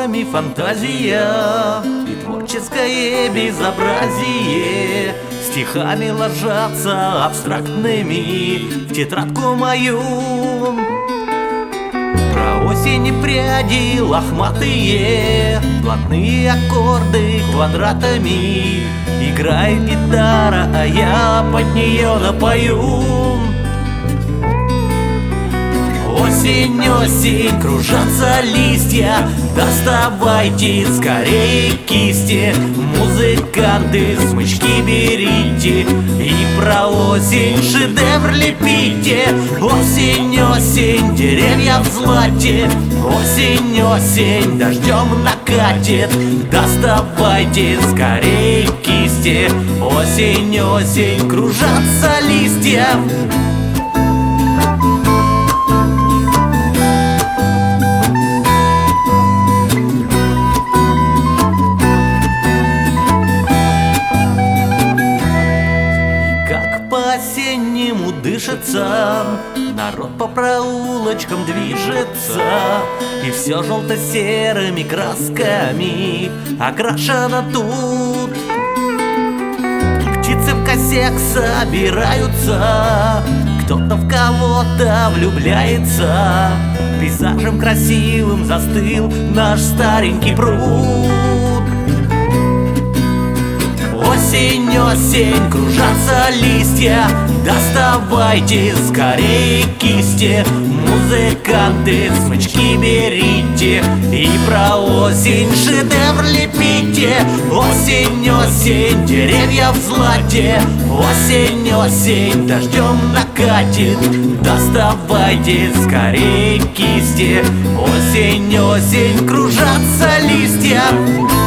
нами фантазия и творческое безобразие стихами ложатся абстрактными в тетрадку мою. Про осень и пряди лохматые, блатные аккорды квадратами. Играет гитара, а я под нее напою. Осень, осень, кружатся листья, доставайте скорее кисти. Музыканты, смычки берите и про осень шедевр лепите. Осень, осень, деревья в злате. Осень, осень, дождем накатит. Доставайте скорее кисти. Осень, осень, кружатся листья. По-осеннему дышится, народ по проулочкам движется, и все желто-серыми красками окрашено тут. Птицы в косяк собираются, кто-то в кого-то влюбляется. Пейзажем красивым застыл наш старенький пруд. Осень, осень, кружатся листья, доставайте скорее кисти. Музыканты, смычки берите и про осень шедевр лепите. Осень, осень, деревья в злате. Осень, осень, дождем накатит. Доставайте скорее кисти. Осень, осень, кружатся листья.